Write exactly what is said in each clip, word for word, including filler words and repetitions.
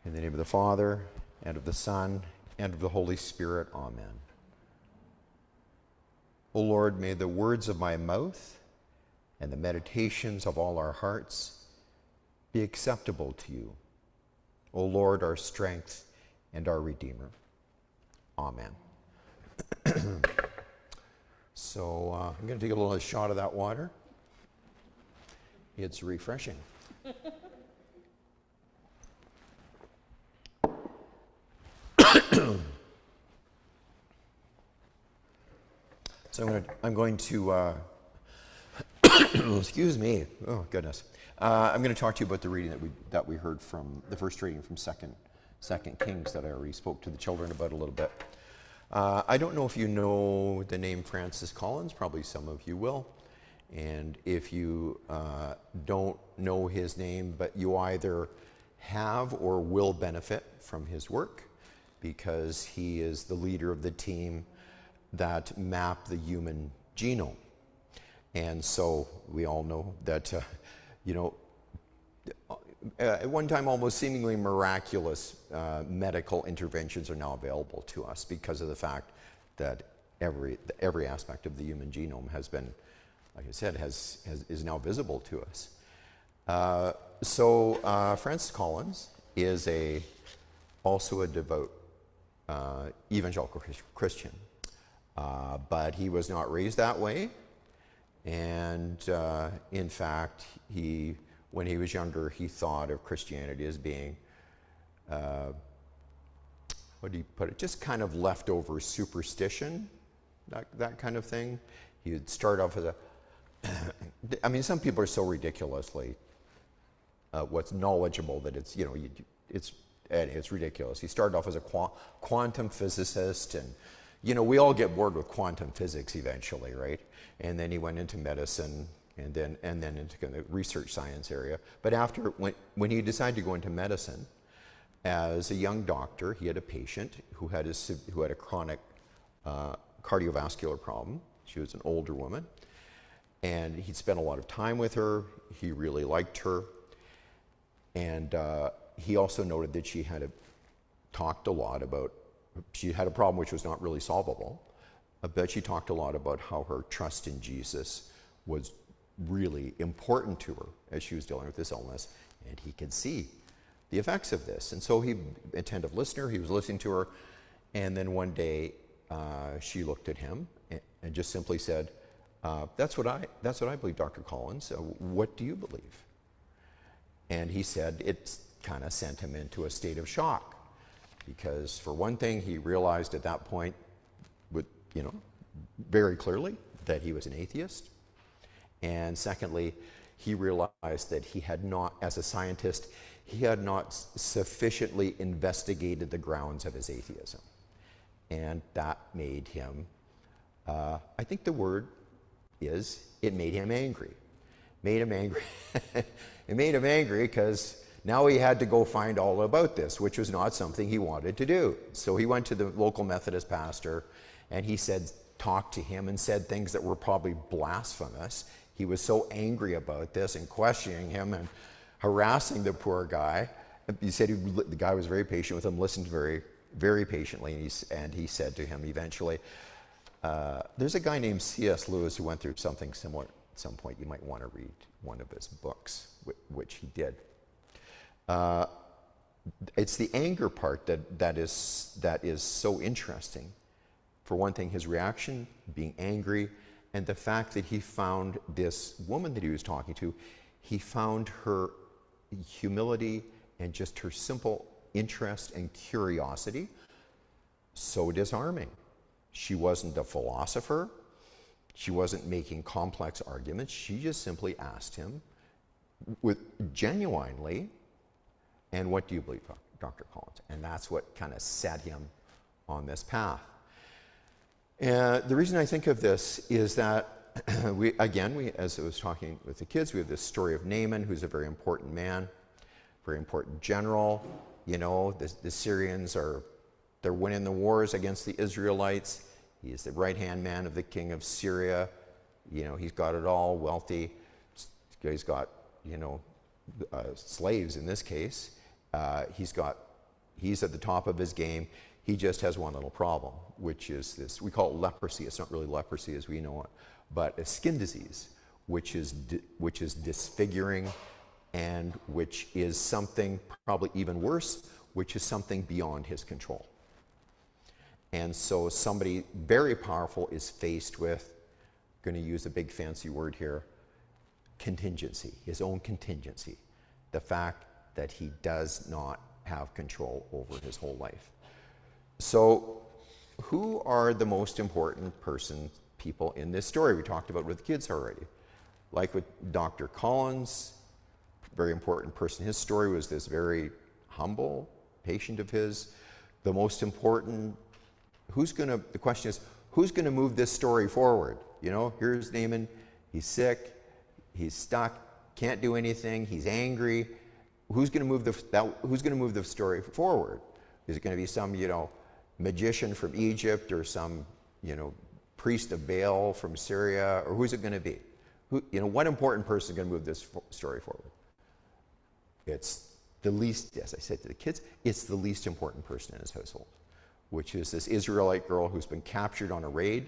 In the name of the Father, and of the Son, and of the Holy Spirit. Amen. O Lord, may the words of my mouth and the meditations of all our hearts be acceptable to you, O Lord, our strength and our Redeemer. Amen. So uh, I'm going to take a little shot of that water. It's refreshing. So I'm going to, I'm going to uh, excuse me, oh goodness. Uh, I'm going to talk to you about the reading that we, that we heard from, the first reading from Second, Second Kings that I already spoke to the children about a little bit. Uh, I don't know if you know the name Francis Collins, probably some of you will. And if you uh, don't know his name, but you either have or will benefit from his work, because he is the leader of the team that map the human genome. And so we all know that, uh, you know, uh, at one time almost seemingly miraculous uh, medical interventions are now available to us because of the fact that every, every aspect of the human genome has been, like I said, has, has, is now visible to us. Uh, so uh, Francis Collins is a, also a devout uh, evangelical Christian. Uh, but he was not raised that way, and uh, in fact, he, when he was younger, he thought of Christianity as being, uh, what do you put it, just kind of leftover superstition, that, that kind of thing. He would start off as a, I mean, some people are so ridiculously uh, what's knowledgeable that it's, you know, you, it's, it's ridiculous. He started off as a qu quantum physicist, and you know, we all get bored with quantum physics eventually, right? And then he went into medicine, and then and then into the research science area. But after, when, when he decided to go into medicine, as a young doctor, he had a patient who had a, who had a chronic uh, cardiovascular problem. She was an older woman, and he'd spent a lot of time with her. He really liked her. And uh, he also noted that she had a, talked a lot about, she had a problem which was not really solvable, but she talked a lot about how her trust in Jesus was really important to her as she was dealing with this illness, and he could see the effects of this. And so he, attentive listener, he was listening to her, and then one day uh, she looked at him and, and just simply said, uh, that's what I, that's what I believe, Doctor Collins. Uh, what do you believe? And he said it kind of sent him into a state of shock. Because for one thing, he realized at that point, with, you know, very clearly that he was an atheist. And secondly, he realized that he had not, as a scientist, he had not sufficiently investigated the grounds of his atheism. And that made him, uh, I think the word is, it made him angry. Made him angry. It made him angry because now he had to go find all about this, which was not something he wanted to do. So he went to the local Methodist pastor, and he said, talked to him and said things that were probably blasphemous. He was so angry about this and questioning him and harassing the poor guy. He said he, the guy was very patient with him, listened very, very patiently, and he, and he said to him eventually, uh, there's a guy named C S Lewis who went through something similar. At some point, you might want to read one of his books, which he did. Uh, it's the anger part that, that, is, that is so interesting. For one thing, his reaction, being angry, and the fact that he found this woman that he was talking to, he found her humility and just her simple interest and curiosity so disarming. She wasn't a philosopher. She wasn't making complex arguments. She just simply asked him with genuinely, and what do you believe, Doctor Collins? And that's what kind of set him on this path. And the reason I think of this is that, we, again, we, as I was talking with the kids, we have this story of Naaman, who's a very important man, very important general. You know, the, the Syrians are, they're winning the wars against the Israelites. He is the right-hand man of the king of Syria. You know, he's got it all, wealthy. He's got, you know, uh, slaves in this case. Uh, he's got He's at the top of his game. He just has one little problem, which is this, we call it leprosy. It's not really leprosy as we know it, but a skin disease, which is, di- which is disfiguring, and which is something probably even worse, which is something beyond his control. And so somebody very powerful is faced with, going to use a big fancy word here, contingency, his own contingency. The fact that he does not have control over his whole life. So who are the most important person, people in this story? We talked about with the kids already. Like with Doctor Collins, very important person. His story was this very humble patient of his. The most important, who's gonna, the question is, who's gonna move this story forward? You know, here's Naaman, he's sick, he's stuck, can't do anything, he's angry. Who's gonna move the, that, who's gonna move the story forward? Is it gonna be some, you know, magician from Egypt, or some, you know, priest of Baal from Syria, or who's it gonna be? Who, you know, what important person is gonna move this fo- story forward? It's the least, as I said to the kids, it's the least important person in his household, which is this Israelite girl who's been captured on a raid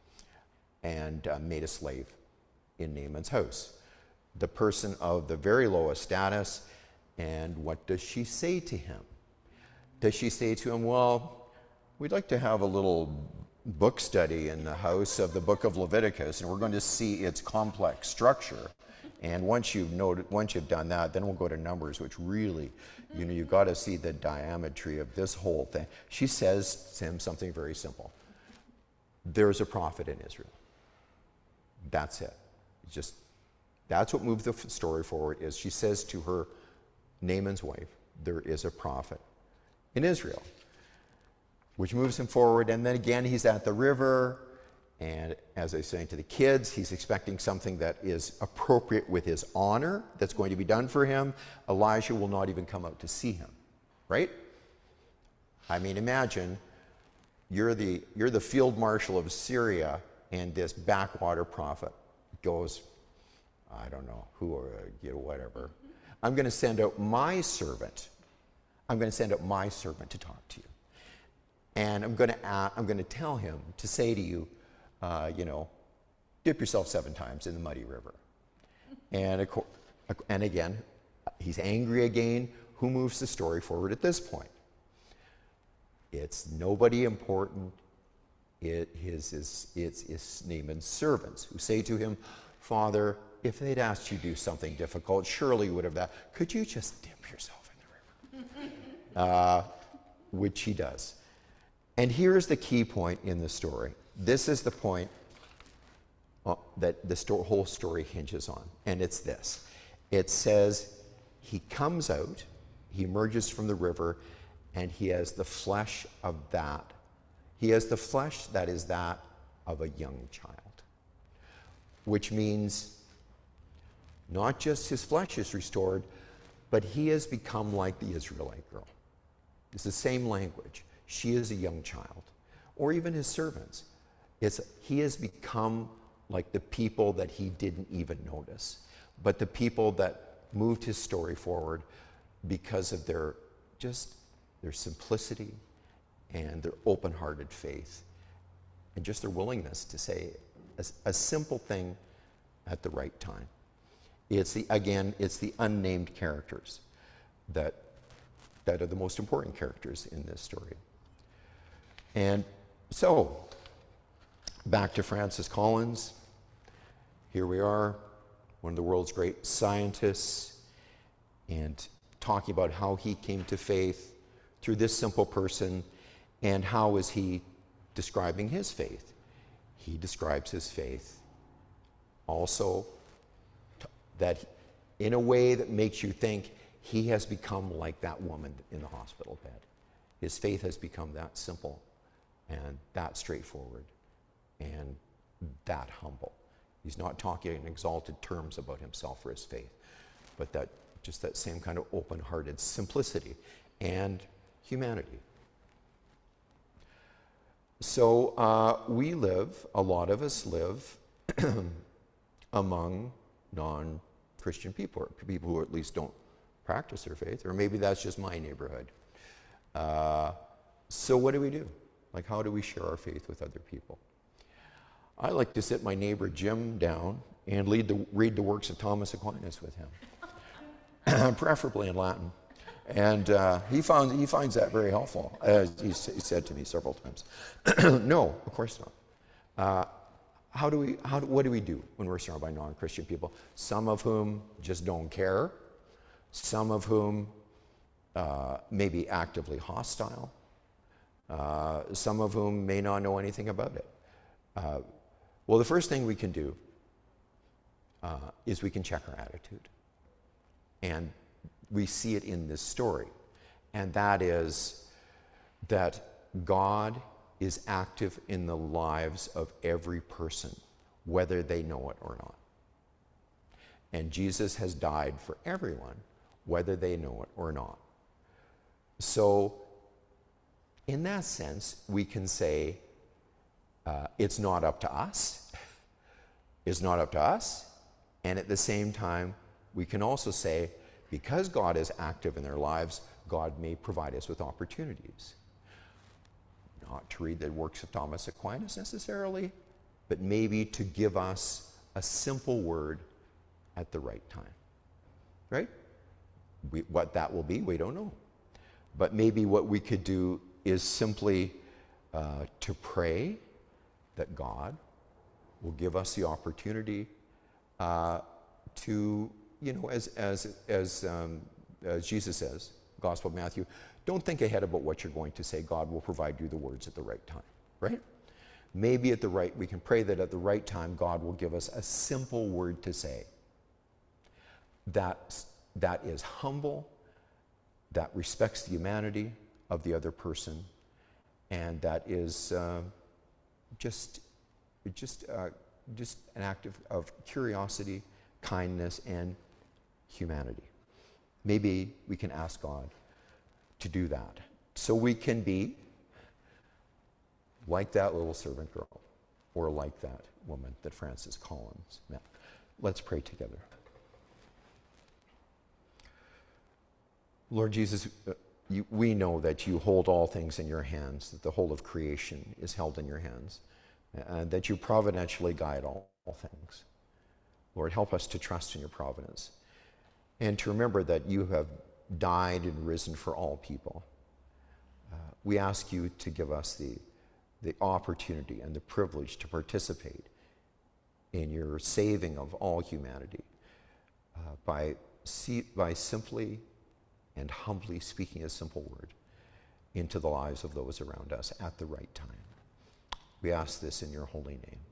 and uh, made a slave in Naaman's house. The person of the very lowest status, and what does she say to him? Does she say to him, well, we'd like to have a little book study in the house of the book of Leviticus, and we're going to see its complex structure. And once you've noted, once you've done that, then we'll go to Numbers, which really, you know, you've got to see the diametry of this whole thing. She says to him something very simple. There's a prophet in Israel. That's it. It's just, that's what moved the f- story forward, is she says to her, Naaman's wife, there is a prophet in Israel, which moves him forward. And then again, he's at the river. And as I was saying to the kids, he's expecting something that is appropriate with his honor that's going to be done for him. Elijah will not even come out to see him, right? I mean, imagine you're the, you're the field marshal of Syria, and this backwater prophet goes, I don't know, who or, you know, whatever. I'm going to send out my servant. I'm going to send out my servant to talk to you. And I'm going to, uh, I'm going to tell him to say to you, Uh, you know, dip yourself seven times in the muddy river. And, of co- and again, he's angry again. Who moves the story forward at this point? It's nobody important. It is, is, it's, it's Naaman's servants who say to him, Father, if they'd asked you to do something difficult, surely you would have that. Could you just dip yourself in the river? uh, which he does. And here's the key point in the story. This is the point uh, that the sto- whole story hinges on, and it's this. It says he comes out, he emerges from the river, and he has the flesh of that. He has the flesh that is that of a young child, which means not just his flesh is restored, but he has become like the Israelite girl. It's the same language. She is a young child, or even his servants. It's, he has become like the people that he didn't even notice, but the people that moved his story forward because of their just their simplicity and their open-hearted faith, and just their willingness to say a, a simple thing at the right time. It's the, again, it's the unnamed characters that that are the most important characters in this story. And so, back to Francis Collins. Here we are, one of the world's great scientists, and talking about how he came to faith through this simple person, and how is he describing his faith? He describes his faith also t- that in a way that makes you think he has become like that woman in the hospital bed. His faith has become that simple and that straightforward and that humble. He's not talking in exalted terms about himself or his faith, but that just that same kind of open-hearted simplicity and humanity. So uh, we live, a lot of us live among non-Christian people, or people who at least don't practice their faith, or maybe that's just my neighborhood. Uh, so what do we do? Like, how do we share our faith with other people? I like to sit my neighbor Jim down and lead the, read the works of Thomas Aquinas with him, preferably in Latin. And uh, he, found, he finds that very helpful, as he, he said to me several times. No, of course not. Uh, how do we, how do, what do we do when we're surrounded by non-Christian people? Some of whom just don't care. Some of whom uh, may be actively hostile. Uh, some of whom may not know anything about it. Uh, well, the first thing we can do uh, is we can check our attitude. And we see it in this story. And that is that God is active in the lives of every person, whether they know it or not. And Jesus has died for everyone, whether they know it or not. So, in that sense, we can say, uh, it's not up to us. It's not up to us. And at the same time, we can also say, because God is active in their lives, God may provide us with opportunities. Not to read the works of Thomas Aquinas necessarily, but maybe to give us a simple word at the right time. Right? We, what that will be, we don't know. But maybe what we could do is simply uh, to pray that God will give us the opportunity uh, to, you know, as, as, as, um, as Jesus says, Gospel of Matthew, don't think ahead about what you're going to say. God will provide you the words at the right time, right? Maybe at the right, we can pray that at the right time, God will give us a simple word to say that, that is humble, that respects the humanity of the other person, and that is uh, just, just, uh, just an act of, of curiosity, kindness, and humanity. Maybe we can ask God to do that, so we can be like that little servant girl, or like that woman that Francis Collins met. Let's pray together. Lord Jesus, uh, you, we know that you hold all things in your hands, that the whole of creation is held in your hands, and that you providentially guide all, all things. Lord, help us to trust in your providence, and to remember that you have died and risen for all people. Uh, we ask you to give us the, the opportunity and the privilege to participate in your saving of all humanity uh, by, see, by simply and humbly speaking a simple word into the lives of those around us at the right time. We ask this in your holy name.